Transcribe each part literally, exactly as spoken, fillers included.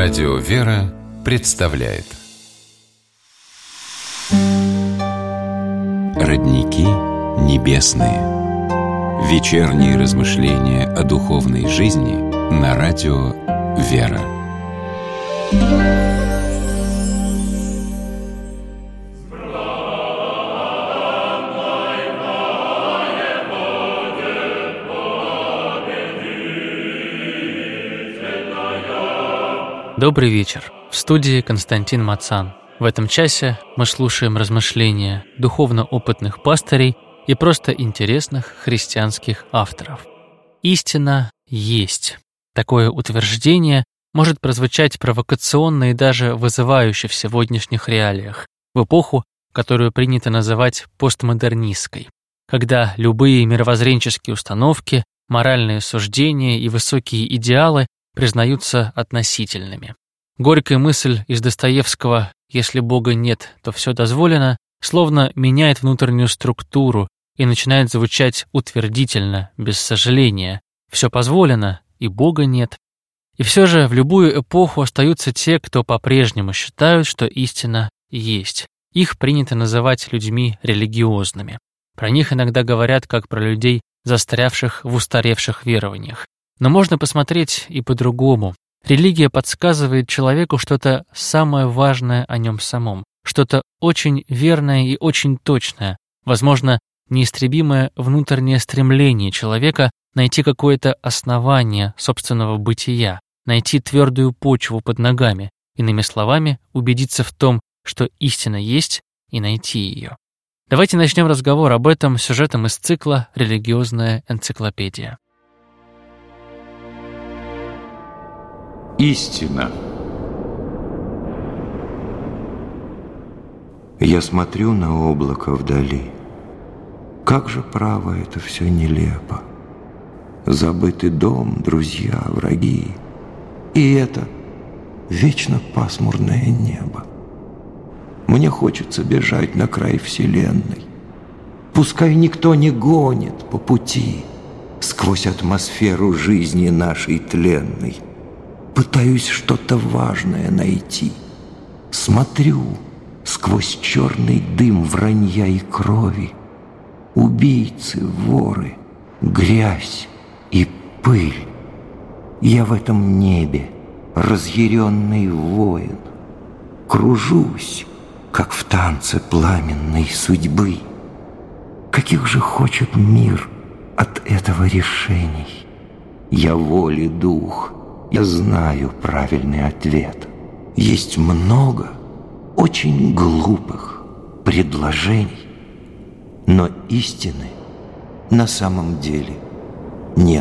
Радио «Вера» представляет Родники небесные. Вечерние размышления о духовной жизни на радио «Вера». Добрый вечер. В студии Константин Мацан. В этом часе мы слушаем размышления духовно опытных пастырей и просто интересных христианских авторов. Истина есть. Такое утверждение может прозвучать провокационно и даже вызывающе в сегодняшних реалиях, в эпоху, которую принято называть постмодернистской, когда любые мировоззренческие установки, моральные суждения и высокие идеалы признаются относительными. Горькая мысль из Достоевского «если Бога нет, то все дозволено» словно меняет внутреннюю структуру и начинает звучать утвердительно, без сожаления. Все позволено, и Бога нет. И все же в любую эпоху остаются те, кто по-прежнему считают, что истина есть. Их принято называть людьми религиозными. Про них иногда говорят как про людей, застрявших в устаревших верованиях. Но можно посмотреть и по-другому. Религия подсказывает человеку что-то самое важное о нем самом, что-то очень верное и очень точное, возможно, неистребимое внутреннее стремление человека найти какое-то основание собственного бытия, найти твердую почву под ногами, иными словами, убедиться в том, что истина есть, и найти ее. Давайте начнем разговор об этом сюжетом из цикла «Религиозная энциклопедия». Истина. Я смотрю на облако вдали. Как же право это все нелепо. Забытый дом, друзья, враги. И это вечно пасмурное небо. Мне хочется бежать на край вселенной. Пускай никто не гонит по пути сквозь атмосферу жизни нашей тленной. Пытаюсь что-то важное найти. Смотрю сквозь черный дым вранья и крови. Убийцы, воры, грязь и пыль. Я в этом небе разъяренный воин. Кружусь, как в танце пламенной судьбы. Каких же хочет мир от этого решений? Я воли дух. Я знаю правильный ответ. Есть много очень глупых предложений, но истины на самом деле нет.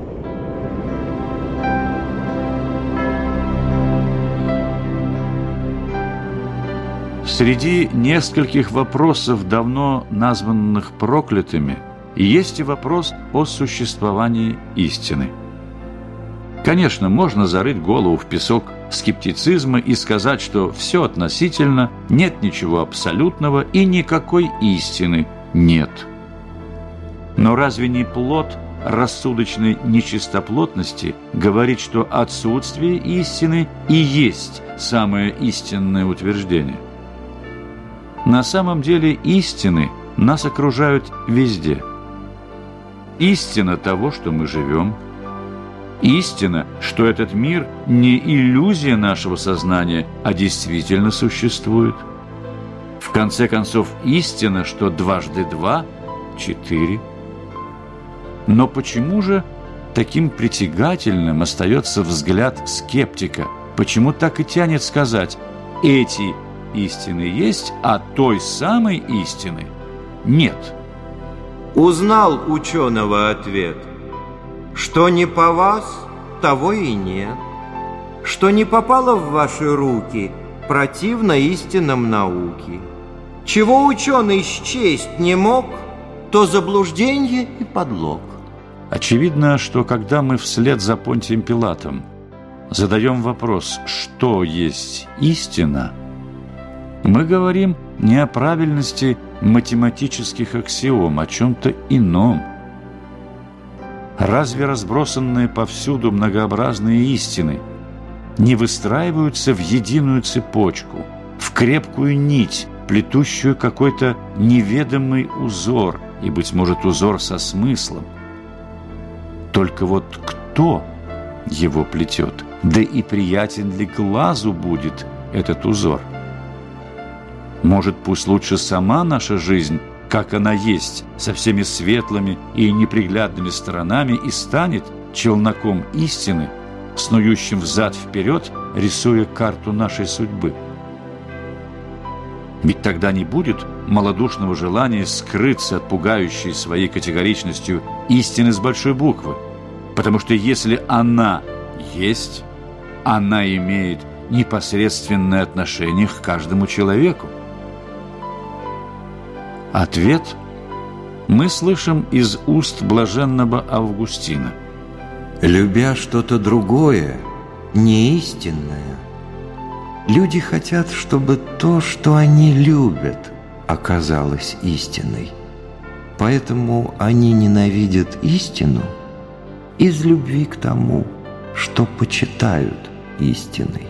Среди нескольких вопросов, давно названных проклятыми, есть и вопрос о существовании истины. Конечно, можно зарыть голову в песок скептицизма и сказать, что все относительно, нет ничего абсолютного и никакой истины нет. Но разве не плод рассудочной нечистоплотности говорит, что отсутствие истины и есть самое истинное утверждение? На самом деле истины нас окружают везде. Истина того, что мы живем, истина, что этот мир не иллюзия нашего сознания, а действительно существует. В конце концов, истина, что дважды два – четыре. Но почему же таким притягательным остается взгляд скептика? Почему так и тянет сказать: эти истины есть, а той самой истины нет? Узнал ученого ответ. Что не по вас, того и нет. Что не попало в ваши руки, противно истинам науки. Чего ученый счесть не мог, то заблуждение и подлог. Очевидно, что когда мы вслед за Понтием Пилатом задаем вопрос, что есть истина, мы говорим не о правильности математических аксиом, о чем-то ином. Разве разбросанные повсюду многообразные истины не выстраиваются в единую цепочку, в крепкую нить, плетущую какой-то неведомый узор, и, быть может, узор со смыслом. Только вот кто его плетет, да и приятен ли глазу будет этот узор? Может, пусть лучше сама наша жизнь, как она есть, со всеми светлыми и неприглядными сторонами, и станет челноком истины, снующим взад-вперед, рисуя карту нашей судьбы. Ведь тогда не будет малодушного желания скрыться от пугающей своей категоричностью истины с большой буквы, потому что если она есть, она имеет непосредственное отношение к каждому человеку. Ответ мы слышим из уст блаженного Августина. Любя что-то другое, неистинное, люди хотят, чтобы то, что они любят, оказалось истиной. Поэтому они ненавидят истину из любви к тому, что почитают истиной.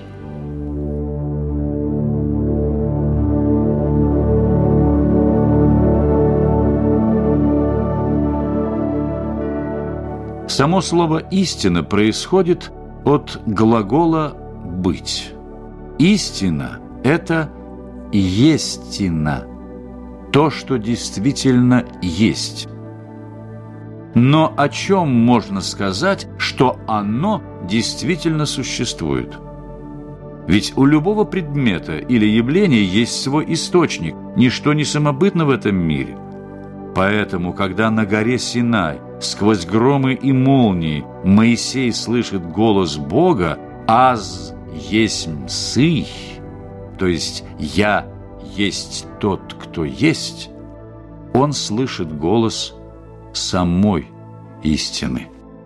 Само слово «истина» происходит от глагола «быть». Истина – это естина, то, что действительно есть. Но о чем можно сказать, что оно действительно существует? Ведь у любого предмета или явления есть свой источник, ничто не самобытно в этом мире. Поэтому, когда на горе Синай сквозь громы и молнии Моисей слышит голос Бога «Аз есмь сый», то есть «Я есть тот, кто есть», он слышит голос самой истины.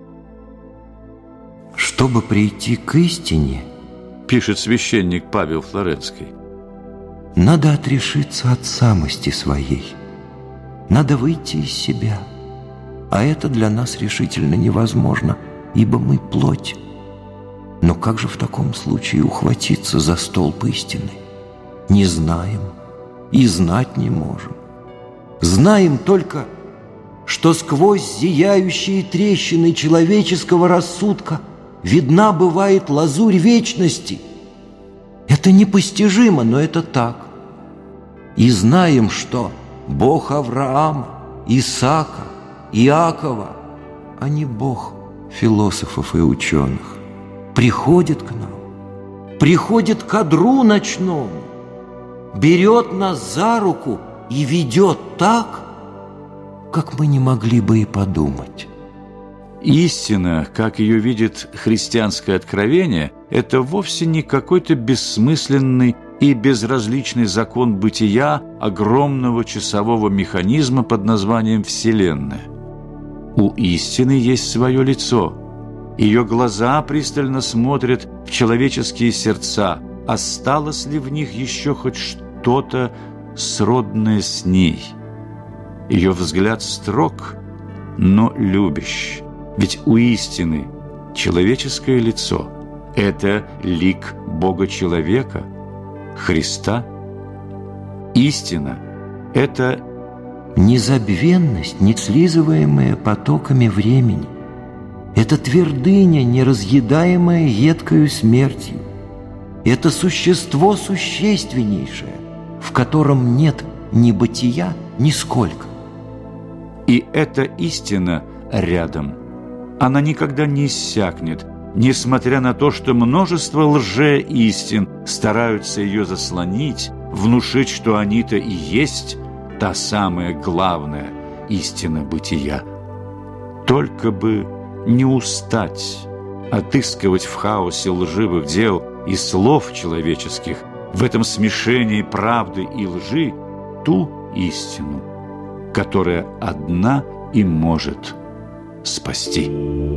Чтобы прийти к истине, пишет священник Павел Флоренский, надо отрешиться от самости своей, надо выйти из себя. А это для нас решительно невозможно, ибо мы плоть. Но как же в таком случае ухватиться за столб истины? Не знаем и знать не можем. Знаем только, что сквозь зияющие трещины человеческого рассудка видна бывает лазурь вечности. Это непостижимо, но это так. И знаем, что Бог Авраама, Исаака, Иакова, а не Бог философов и ученых, приходит к нам, приходит к одру ночному, берет нас за руку и ведет так, как мы не могли бы и подумать. Истина, как ее видит христианское откровение, это вовсе не какой-то бессмысленный и безразличный закон бытия огромного часового механизма под названием Вселенная. У истины есть свое лицо. Ее глаза пристально смотрят в человеческие сердца. Осталось ли в них еще хоть что-то сродное с ней? Ее взгляд строг, но любящ. Ведь у истины человеческое лицо – это лик Бога-человека, Христа. Истина – это незабвенность, не слизываемая потоками времени. Это твердыня, неразъедаемая едкою смертью. Это существо существеннейшее, в котором нет ни бытия, ни сколько. И эта истина рядом. Она никогда не иссякнет, несмотря на то, что множество лже-истин стараются ее заслонить, внушить, что они-то и есть та самая главная истина бытия. Только бы не устать отыскивать в хаосе лживых дел и слов человеческих, в этом смешении правды и лжи, ту истину, которая одна и может спасти.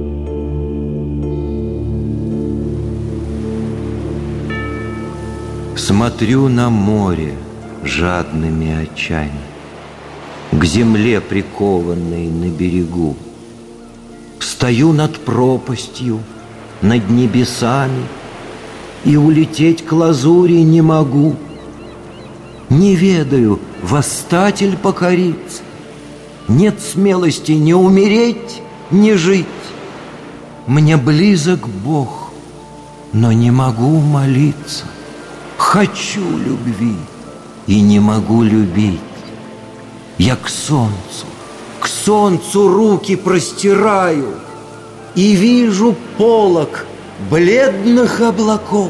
Смотрю на море жадными очами, к земле прикованной на берегу. Стою над пропастью, над небесами и улететь к лазури не могу. Не ведаю, восстать или покориться. Нет смелости ни умереть, ни жить. Мне близок Бог, но не могу молиться. Хочу любви и не могу любить. Я к солнцу, к солнцу руки простираю и вижу полог бледных облаков.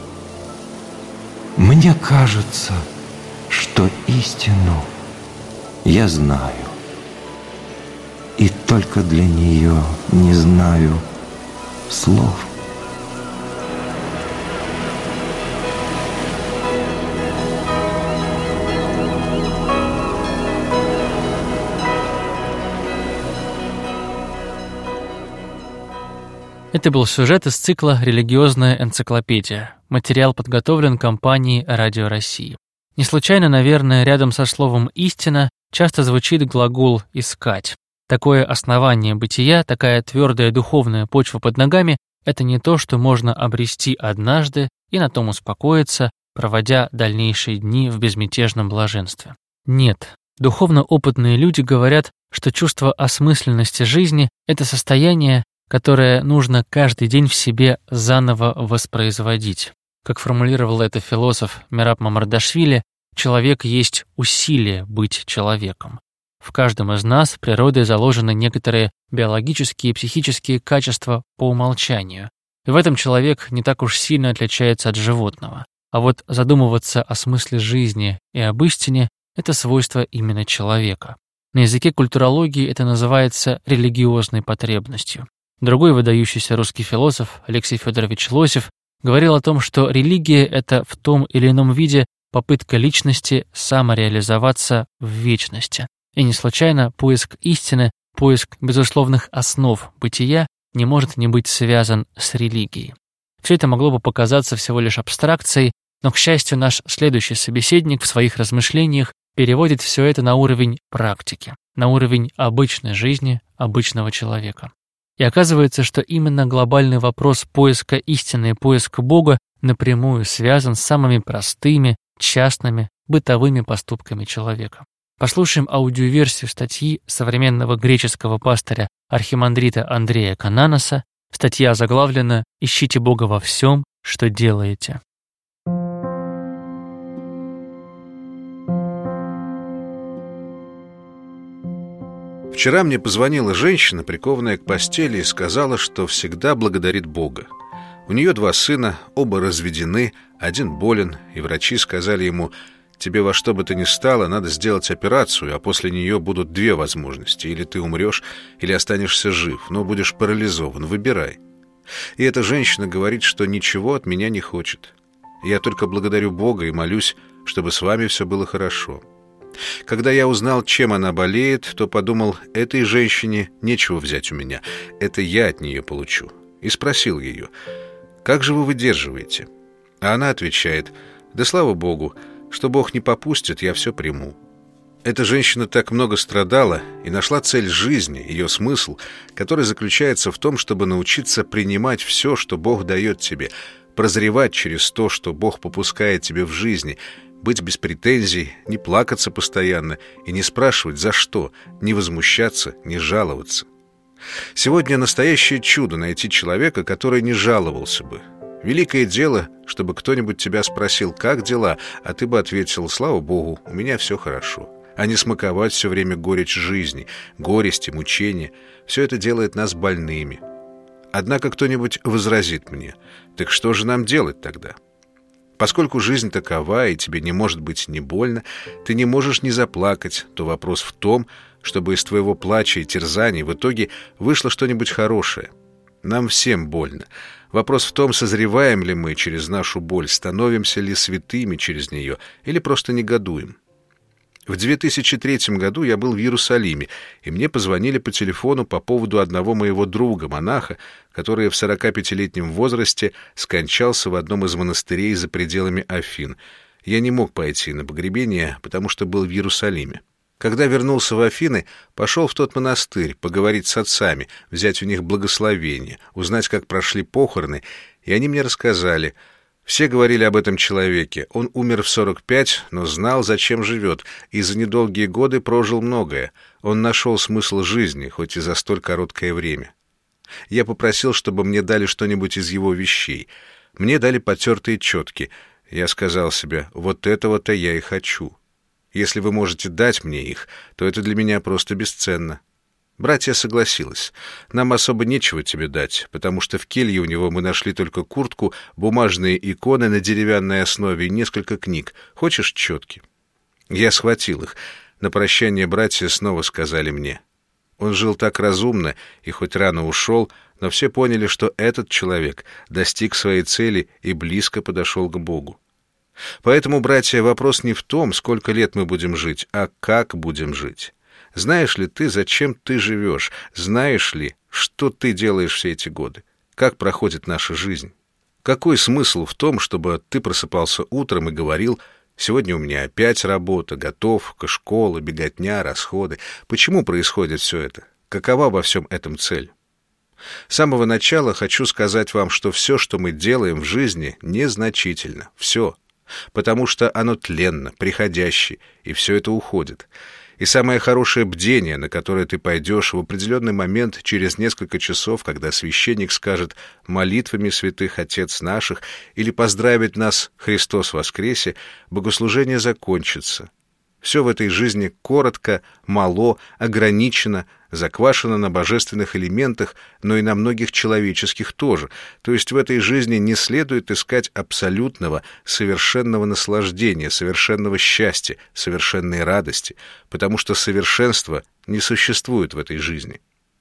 Мне кажется, что истину я знаю, и только для нее не знаю слов. Это был сюжет из цикла «Религиозная энциклопедия». Материал подготовлен компанией «Радио России». Не случайно, наверное, рядом со словом «истина» часто звучит глагол «искать». Такое основание бытия, такая твердая духовная почва под ногами – это не то, что можно обрести однажды и на том успокоиться, проводя дальнейшие дни в безмятежном блаженстве. Нет, духовно опытные люди говорят, что чувство осмысленности жизни – это состояние, которое нужно каждый день в себе заново воспроизводить. Как формулировал это философ Мераб Мамардашвили, человек есть усилие быть человеком. В каждом из нас природой заложены некоторые биологические и психические качества по умолчанию. И в этом человек не так уж сильно отличается от животного. А вот задумываться о смысле жизни и об истине – это свойство именно человека. На языке культурологии это называется религиозной потребностью. Другой выдающийся русский философ Алексей Федорович Лосев говорил о том, что религия – это в том или ином виде попытка личности самореализоваться в вечности. И не случайно поиск истины, поиск безусловных основ бытия не может не быть связан с религией. Все это могло бы показаться всего лишь абстракцией, но, к счастью, наш следующий собеседник в своих размышлениях переводит все это на уровень практики, на уровень обычной жизни обычного человека. И оказывается, что именно глобальный вопрос поиска истины и поиска Бога напрямую связан с самыми простыми, частными, бытовыми поступками человека. Послушаем аудиоверсию статьи современного греческого пастыря архимандрита Андрея Кананоса. Статья озаглавлена «Ищите Бога во всем, что делаете». Вчера мне позвонила женщина, прикованная к постели, и сказала, что всегда благодарит Бога. У нее два сына, оба разведены, один болен, и врачи сказали ему: «Тебе во что бы то ни стало, надо сделать операцию, а после нее будут две возможности. Или ты умрешь, или останешься жив, но будешь парализован. Выбирай». И эта женщина говорит, что ничего от меня не хочет. Я только благодарю Бога и молюсь, чтобы с вами все было хорошо. Когда я узнал, чем она болеет, то подумал, этой женщине нечего взять у меня, это я от нее получу. И спросил ее: «Как же вы выдерживаете?» А она отвечает: «Да слава Богу, что Бог не попустит, я все приму». Эта женщина так много страдала и нашла цель жизни, ее смысл, который заключается в том, чтобы научиться принимать все, что Бог дает тебе, прозревать через то, что Бог попускает тебе в жизни, быть без претензий, не плакаться постоянно и не спрашивать за что, не возмущаться, не жаловаться. Сегодня настоящее чудо найти человека, который не жаловался бы. Великое дело, чтобы кто-нибудь тебя спросил, как дела, а ты бы ответил: слава Богу, у меня все хорошо. А не смаковать все время горечь жизни, горести, мучения. Все это делает нас больными. Однако кто-нибудь возразит мне: так что же нам делать тогда? Поскольку жизнь такова, и тебе не может быть не больно, ты не можешь не заплакать, то вопрос в том, чтобы из твоего плача и терзаний в итоге вышло что-нибудь хорошее. Нам всем больно. Вопрос в том, созреваем ли мы через нашу боль, становимся ли святыми через нее, или просто негодуем. В две тысячи третьем году я был в Иерусалиме, и мне позвонили по телефону по поводу одного моего друга, монаха, который в сорокапятилетнем возрасте скончался в одном из монастырей за пределами Афин. Я не мог пойти на погребение, потому что был в Иерусалиме. Когда вернулся в Афины, пошел в тот монастырь поговорить с отцами, взять у них благословение, узнать, как прошли похороны, и они мне рассказали: Все говорили об этом человеке. Он умер в сорок пять, но знал, зачем живет, и за недолгие годы прожил многое. Он нашел смысл жизни, хоть и за столь короткое время. Я попросил, чтобы мне дали что-нибудь из его вещей. Мне дали потертые четки. Я сказал себе, вот этого-то я и хочу. Если вы можете дать мне их, то это для меня просто бесценно. Братья согласилась. Нам особо нечего тебе дать, потому что в келье у него мы нашли только куртку, бумажные иконы на деревянной основе и несколько книг. Хочешь четки? Я схватил их. На прощание братья снова сказали мне. Он жил так разумно и хоть рано ушел, но все поняли, что этот человек достиг своей цели и близко подошел к Богу. Поэтому, братья, вопрос не в том, сколько лет мы будем жить, а как будем жить. Знаешь ли ты, зачем ты живешь? Знаешь ли, что ты делаешь все эти годы? Как проходит наша жизнь? Какой смысл в том, чтобы ты просыпался утром и говорил: «Сегодня у меня опять работа, готовка, школа, беготня, расходы». Почему происходит все это? Какова во всем этом цель? С самого начала хочу сказать вам, что все, что мы делаем в жизни, незначительно. Все. Потому что оно тленно, приходящее, и все это уходит. И самое хорошее бдение, на которое ты пойдешь в определенный момент через несколько часов, когда священник скажет молитвами святых Отец наших или поздравит нас Христос воскресе, богослужение закончится. Все в этой жизни коротко, мало, ограничено, заквашено на божественных элементах, но и на многих человеческих тоже. То есть в этой жизни не следует искать абсолютного, совершенного наслаждения, совершенного счастья, совершенной радости, потому что совершенства не существует в этой жизни.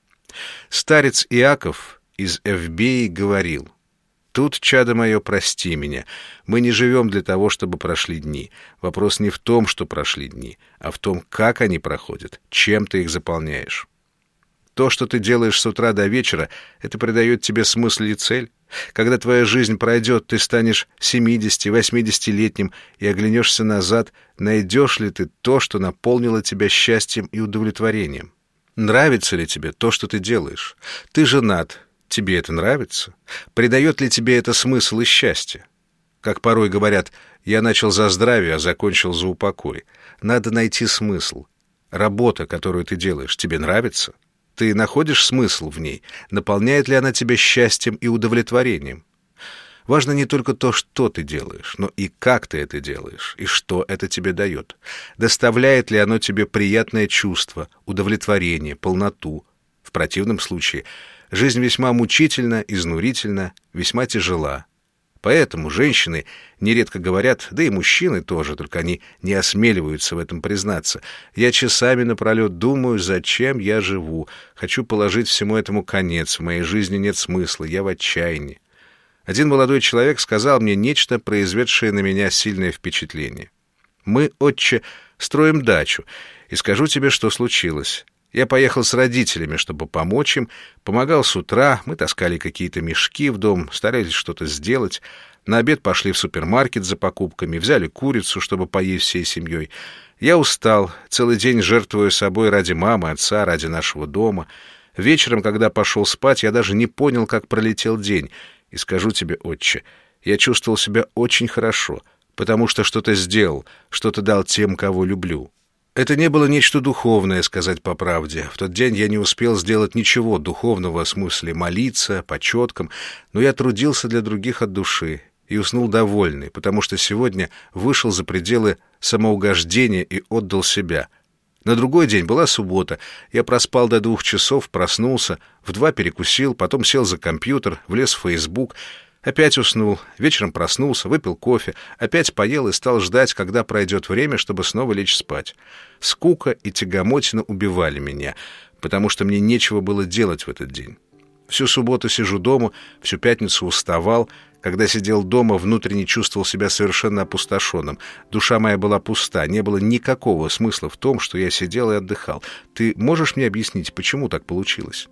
Старец Иаков из Эвбеи говорил: «Тут, чадо мое, прости меня. Мы не живем для того, чтобы прошли дни. Вопрос не в том, что прошли дни, а в том, как они проходят, чем ты их заполняешь. То, что ты делаешь с утра до вечера, это придает тебе смысл и цель. Когда твоя жизнь пройдет, ты станешь семидесяти-восьмидесятилетним и оглянешься назад, найдешь ли ты то, что наполнило тебя счастьем и удовлетворением? Нравится ли тебе то, что ты делаешь? Ты женат. Тебе это нравится? Придает ли тебе это смысл и счастье? Как порой говорят, я начал за здравие, а закончил за упокой. Надо найти смысл. Работа, которую ты делаешь, тебе нравится? Ты находишь смысл в ней? Наполняет ли она тебя счастьем и удовлетворением? Важно не только то, что ты делаешь, но и как ты это делаешь, и что это тебе дает. Доставляет ли оно тебе приятное чувство, удовлетворение, полноту? В противном случае жизнь весьма мучительна, изнурительна, весьма тяжела. Поэтому женщины нередко говорят, да и мужчины тоже, только они не осмеливаются в этом признаться: «Я часами напролет думаю, зачем я живу. Хочу положить всему этому конец, в моей жизни нет смысла, я в отчаянии». Один молодой человек сказал мне нечто, произведшее на меня сильное впечатление. «Мы, отче, строим дачу, и скажу тебе, что случилось. Я поехал с родителями, чтобы помочь им, помогал с утра, мы таскали какие-то мешки в дом, старались что-то сделать. На обед пошли в супермаркет за покупками, взяли курицу, чтобы поесть всей семьей. Я устал, целый день жертвую собой ради мамы, отца, ради нашего дома. Вечером, когда пошел спать, я даже не понял, как пролетел день. И скажу тебе, отче, я чувствовал себя очень хорошо, потому что что-то сделал, что-то дал тем, кого люблю». Это не было нечто духовное, сказать по правде. В тот день я не успел сделать ничего духовного в смысле молиться, по четкам, но я трудился для других от души и уснул довольный, потому что сегодня вышел за пределы самоугождения и отдал себя. На другой день была суббота. Я проспал до двух часов, проснулся, в два перекусил, потом сел за компьютер, влез в Facebook. Опять уснул, вечером проснулся, выпил кофе, опять поел и стал ждать, когда пройдет время, чтобы снова лечь спать. Скука и тягомотина убивали меня, потому что мне нечего было делать в этот день. Всю субботу сижу дома, всю пятницу уставал. Когда сидел дома, внутренне чувствовал себя совершенно опустошенным. Душа моя была пуста, не было никакого смысла в том, что я сидел и отдыхал. Ты можешь мне объяснить, почему так получилось?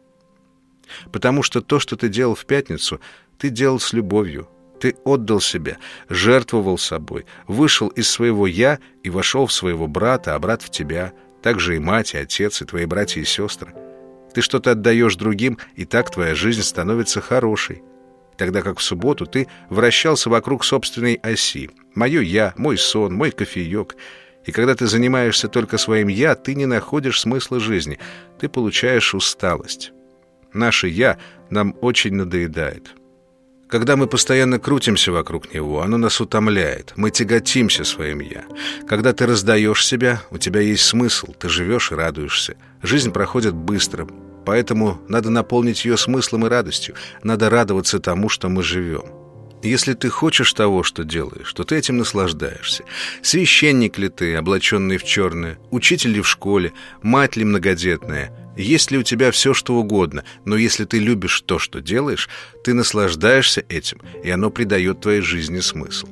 Потому что то, что ты делал в пятницу, ты делал с любовью. Ты отдал себя, жертвовал собой, вышел из своего «я» и вошел в своего брата, а брат в тебя. Так же и мать, и отец, и твои братья и сестры. Ты что-то отдаешь другим, и так твоя жизнь становится хорошей. тогда как в субботу ты вращался вокруг собственной оси. Мое «я», мой сон, мой кофеек. И когда ты занимаешься только своим «я», ты не находишь смысла жизни, ты получаешь усталость. Наше «я» нам очень надоедает. Когда мы постоянно крутимся вокруг него, оно нас утомляет, мы тяготимся своим «я». Когда ты раздаешь себя, у тебя есть смысл, ты живешь и радуешься. Жизнь проходит быстро, поэтому надо наполнить ее смыслом и радостью, надо радоваться тому, что мы живем. Если ты хочешь того, что делаешь, то ты этим наслаждаешься. Священник ли ты, облаченный в черное, учитель ли в школе, мать ли многодетная, есть ли у тебя все, что угодно, но если ты любишь то, что делаешь, ты наслаждаешься этим, и оно придает твоей жизни смысл.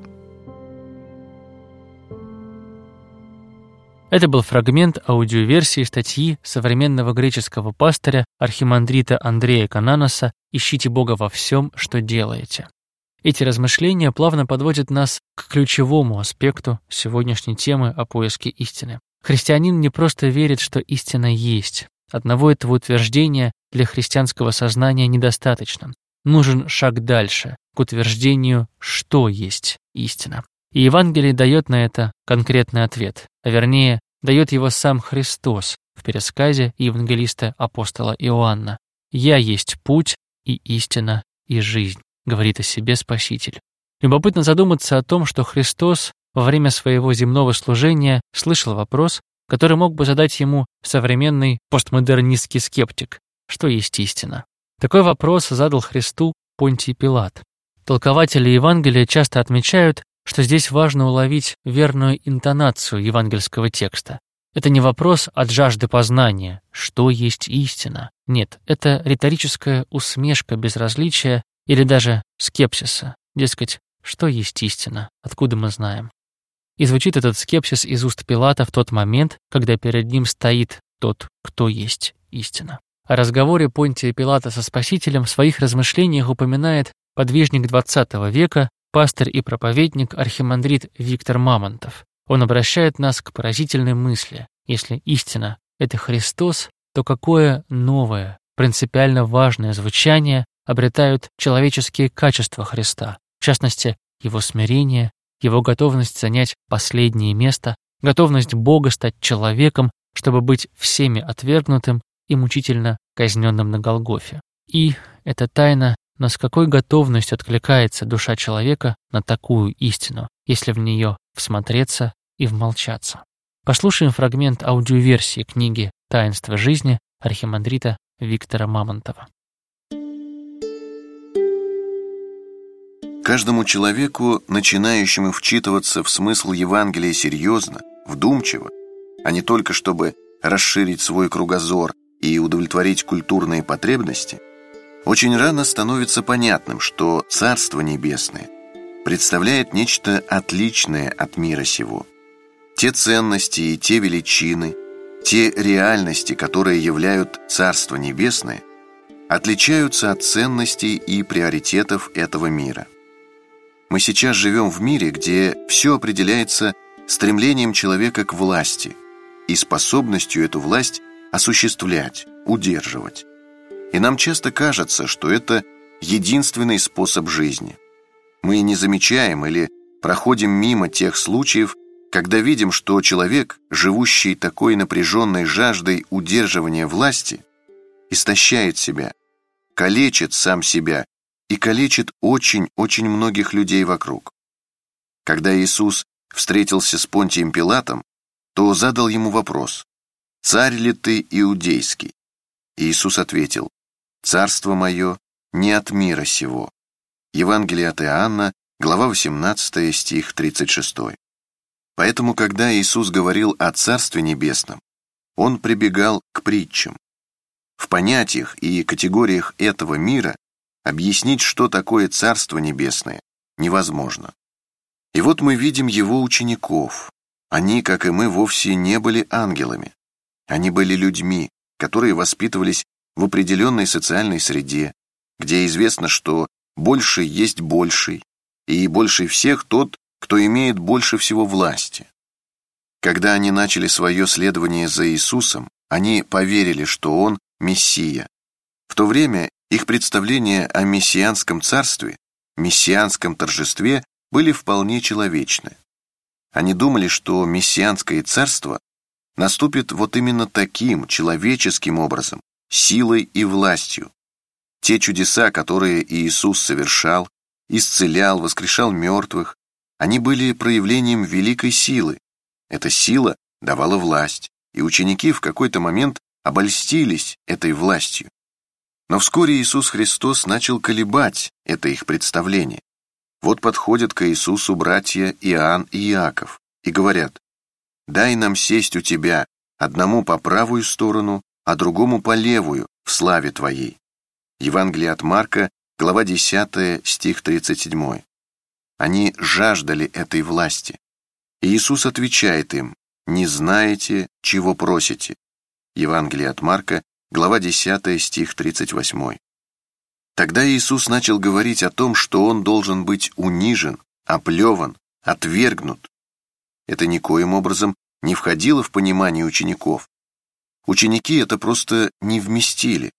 Это был фрагмент аудиоверсии статьи современного греческого пастыря архимандрита Андрея Кананоса «Ищите Бога во всем, что делаете». Эти размышления плавно подводят нас к ключевому аспекту сегодняшней темы о поиске истины. Христианин не просто верит, что истина есть. Одного этого утверждения для христианского сознания недостаточно. Нужен шаг дальше, к утверждению, что есть истина. И Евангелие дает на это конкретный ответ, а вернее, дает его сам Христос в пересказе евангелиста апостола Иоанна. «Я есть путь и истина и жизнь», говорит о себе Спаситель. Любопытно задуматься о том, что Христос во время своего земного служения слышал вопрос, который мог бы задать ему современный постмодернистский скептик: что есть истина? Такой вопрос задал Христу Понтий Пилат. Толкователи Евангелия часто отмечают, что здесь важно уловить верную интонацию евангельского текста. Это не вопрос от жажды познания, что есть истина. Нет, это риторическая усмешка безразличия или даже скепсиса. Дескать, что есть истина, откуда мы знаем? И звучит этот скепсис из уст Пилата в тот момент, когда перед ним стоит тот, кто есть истина. О разговоре Понтия Пилата со Спасителем в своих размышлениях упоминает подвижник двадцатого века, пастырь и проповедник архимандрит Виктор Мамонтов. Он обращает нас к поразительной мысли: если истина — это Христос, то какое новое, принципиально важное звучание обретают человеческие качества Христа, в частности, его смирение, его готовность занять последнее место, готовность Бога стать человеком, чтобы быть всеми отвергнутым и мучительно казненным на Голгофе. И эта тайна, но с какой готовностью откликается душа человека на такую истину, если в нее всмотреться и вмолчаться. Послушаем фрагмент аудиоверсии книги «Таинство жизни» архимандрита Виктора Мамонтова. Каждому человеку, начинающему вчитываться в смысл Евангелия серьезно, вдумчиво, а не только чтобы расширить свой кругозор и удовлетворить культурные потребности, очень рано становится понятным, что Царство Небесное представляет нечто отличное от мира сего. Те ценности и те величины, те реальности, которые являют Царство Небесное, отличаются от ценностей и приоритетов этого мира. Мы сейчас живем в мире, где все определяется стремлением человека к власти и способностью эту власть осуществлять, удерживать. И нам часто кажется, что это единственный способ жизни. Мы не замечаем или проходим мимо тех случаев, когда видим, что человек, живущий такой напряженной жаждой удерживания власти, истощает себя, калечит сам себя и калечит очень-очень многих людей вокруг. Когда Иисус встретился с Понтием Пилатом, то задал ему вопрос: «Царь ли ты иудейский?» И Иисус ответил: «Царство мое не от мира сего». Евангелие от Иоанна, глава восемнадцатая, стих тридцать шестой. Поэтому, когда Иисус говорил о Царстве Небесном, Он прибегал к притчам. В понятиях и категориях этого мира объяснить, что такое Царство Небесное, невозможно. И вот мы видим Его учеников. Они, как и мы, вовсе не были ангелами. Они были людьми, которые воспитывались в определенной социальной среде, где известно, что больший есть больший, и больший всех тот, кто имеет больше всего власти. Когда они начали свое следование за Иисусом, они поверили, что Он Мессия. В то время Их представления о мессианском царстве, мессианском торжестве были вполне человечны. Они думали, что мессианское царство наступит вот именно таким человеческим образом, силой и властью. Те чудеса, которые Иисус совершал, исцелял, воскрешал мертвых, они были проявлением великой силы. Эта сила давала власть, и ученики в какой-то момент обольстились этой властью. Но вскоре Иисус Христос начал колебать это их представление. Вот подходят к Иисусу братья Иоанн и Иаков и говорят: «Дай нам сесть у Тебя, одному по правую сторону, а другому по левую, в славе Твоей». Евангелие от Марка, глава десятая, стих тридцать семь. Они жаждали этой власти. И Иисус отвечает им: «Не знаете, чего просите». Евангелие от Марка, глава десятая, стих тридцать восемь. Тогда Иисус начал говорить о том, что Он должен быть унижен, оплеван, отвергнут. Это никоим образом не входило в понимание учеников. Ученики это просто не вместили.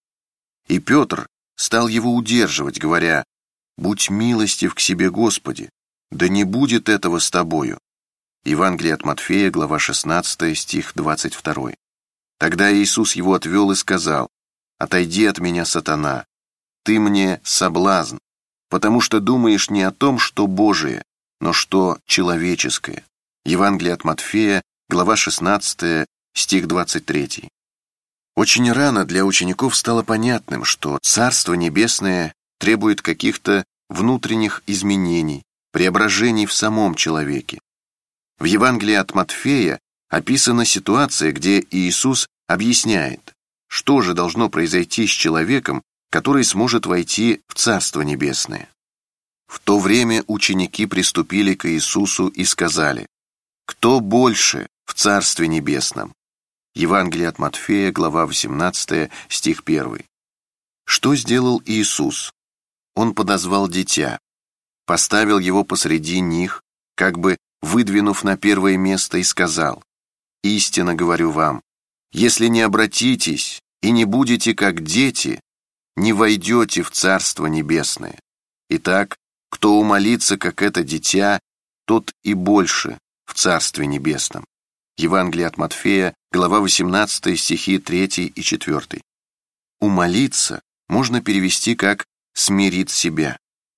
И Петр стал его удерживать, говоря: «Будь милостив к себе, Господи, да не будет этого с тобою». Евангелие от Матфея, глава шестнадцатая, стих двадцать два. Тогда Иисус его отвел и сказал: «Отойди от меня, сатана, ты мне соблазн, потому что думаешь не о том, что Божие, но что человеческое». Евангелие от Матфея, глава шестнадцатая, стих двадцать три. Очень рано для учеников стало понятным, что Царство Небесное требует каких-то внутренних изменений, преображений в самом человеке. В Евангелии от Матфея описана ситуация, где Иисус объясняет, что же должно произойти с человеком, который сможет войти в Царство Небесное. В то время ученики приступили к Иисусу и сказали: «Кто больше в Царстве Небесном?» Евангелие от Матфея, глава восемнадцатая, стих первый. Что сделал Иисус? Он подозвал дитя, поставил его посреди них, как бы выдвинув на первое место, и сказал: «Истинно говорю вам, если не обратитесь и не будете как дети, не войдете в Царство Небесное. Итак, кто умолится, как это дитя, тот и больше в Царстве Небесном». Евангелие от Матфея, глава восемнадцатая, стихи третий и четвёртый. «Умолиться» можно перевести как «смирить себя».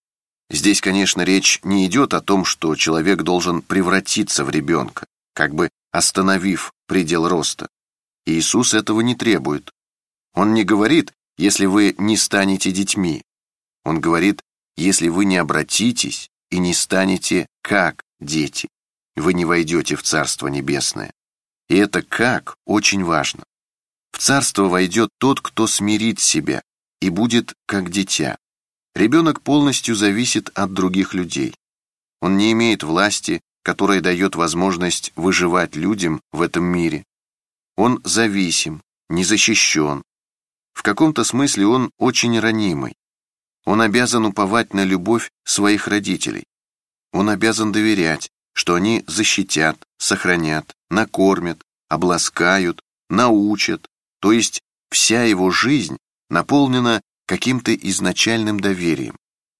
Здесь, конечно, речь не идет о том, что человек должен превратиться в ребенка, как бы остановив предел роста. Иисус этого не требует. Он не говорит: «если вы не станете детьми». Он говорит: «если вы не обратитесь и не станете как дети, вы не войдете в Царство Небесное». И это «как» очень важно. В Царство войдет тот, кто смирит себя и будет как дитя. Ребенок полностью зависит от других людей. Он не имеет власти, которая дает возможность выживать людям в этом мире. Он зависим, не защищен. В каком-то смысле он очень ранимый. Он обязан уповать на любовь своих родителей. Он обязан доверять, что они защитят, сохранят, накормят, обласкают, научат, то есть вся его жизнь наполнена каким-то изначальным доверием.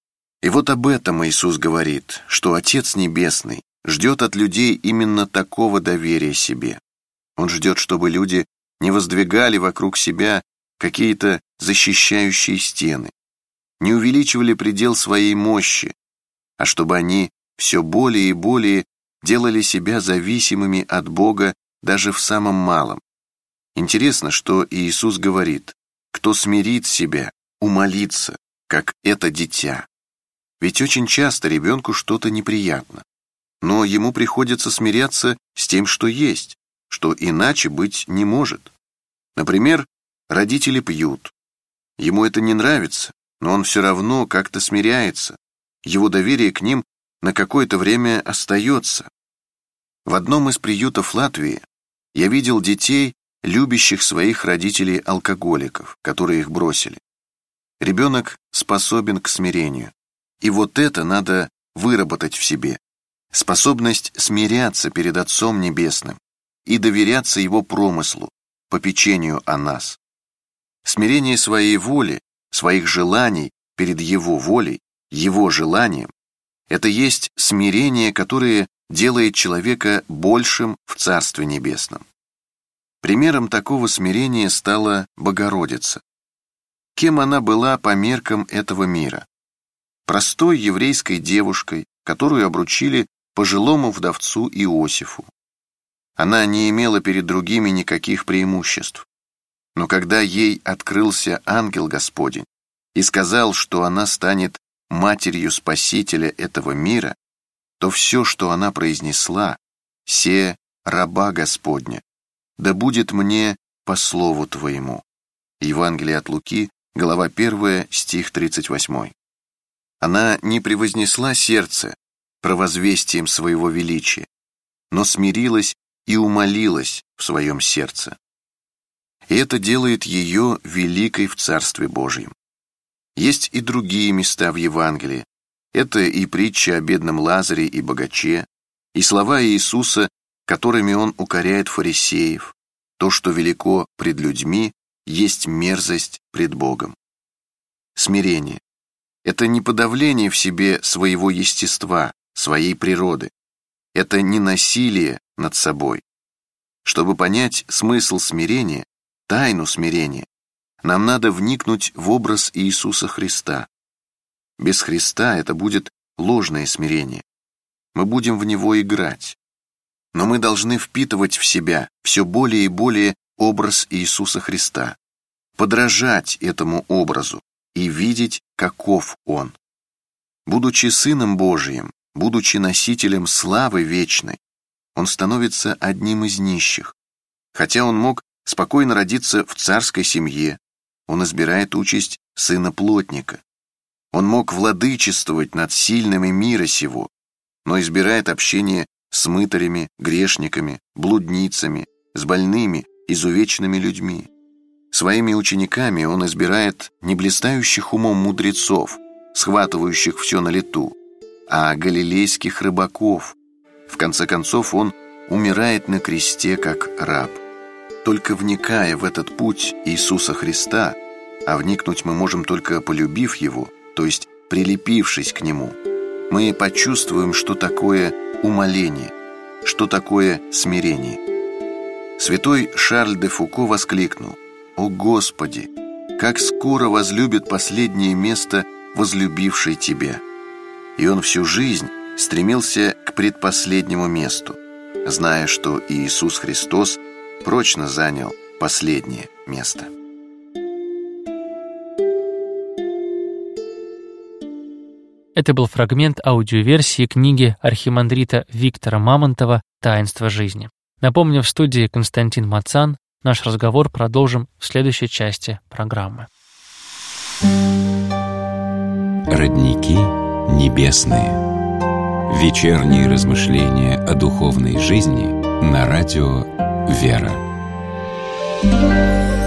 И вот об этом Иисус говорит, что Отец Небесный ждет от людей именно такого доверия себе. Он ждет, чтобы люди не воздвигали вокруг себя какие-то защищающие стены, не увеличивали предел своей мощи, а чтобы они все более и более делали себя зависимыми от Бога даже в самом малом. Интересно, что Иисус говорит: «Кто смирит себя, умолится, как это дитя». Ведь очень часто ребенку что-то неприятно, но ему приходится смиряться с тем, что есть, что иначе быть не может. Например, родители пьют. Ему это не нравится, но он все равно как-то смиряется. Его доверие к ним на какое-то время остается. В одном из приютов Латвии я видел детей, любящих своих родителей-алкоголиков, которые их бросили. Ребенок способен к смирению. И вот это надо выработать в себе. Способность смиряться перед Отцом Небесным и доверяться Его промыслу, попечению о нас. Смирение своей воли своих желаний перед Его волей, Его желанием, это есть смирение, которое делает человека большим в Царстве Небесном. Примером такого смирения стала Богородица. Кем она была по меркам этого мира? Простой еврейской девушкой, которую обручили пожилому вдовцу Иосифу. Она не имела перед другими никаких преимуществ. Но когда ей открылся ангел Господень и сказал, что она станет матерью Спасителя этого мира, то все, что она произнесла, «Се раба Господня, да будет мне по слову Твоему». Евангелие от Луки, глава первая, стих тридцать восьмой. Она не превознесла сердце провозвестием своего величия, но смирилась и умолилась в своем сердце. И это делает ее великой в Царстве Божьем. Есть и другие места в Евангелии. Это и притча о бедном Лазаре и богаче, и слова Иисуса, которыми Он укоряет фарисеев. То, что велико пред людьми, есть мерзость пред Богом. Смирение — это не подавление в себе своего естества, своей природы. Это не насилие над собой. Чтобы понять смысл смирения, тайну смирения, нам надо вникнуть в образ Иисуса Христа. Без Христа это будет ложное смирение. Мы будем в него играть. Но мы должны впитывать в себя все более и более образ Иисуса Христа, подражать этому образу и видеть, каков Он. Будучи Сыном Божиим, будучи носителем славы вечной, Он становится одним из нищих. Хотя Он мог спокойно родиться в царской семье, Он избирает участь сына плотника. Он мог владычествовать над сильными мира сего, но избирает общение с мытарями, грешниками, блудницами, с больными, изувеченными людьми. Своими учениками Он избирает не блистающих умом мудрецов, схватывающих все на лету, а галилейских рыбаков. В конце концов, Он умирает на кресте как раб. Только вникая в этот путь Иисуса Христа, а вникнуть мы можем только полюбив Его, то есть прилепившись к Нему, мы почувствуем, что такое умоление, что такое смирение. Святой Шарль де Фуко воскликнул: «О Господи, как скоро возлюбит последнее место, возлюбивший Тебя!» И он всю жизнь стремился к предпоследнему месту, зная, что Иисус Христос прочно занял последнее место. Это был фрагмент аудиоверсии книги архимандрита Виктора Мамонтова «Таинство жизни». Напомню, в студии Константин Мацан. Наш разговор продолжим в следующей части программы. Родники небесные. Вечерние размышления о духовной жизни на радио «Вера».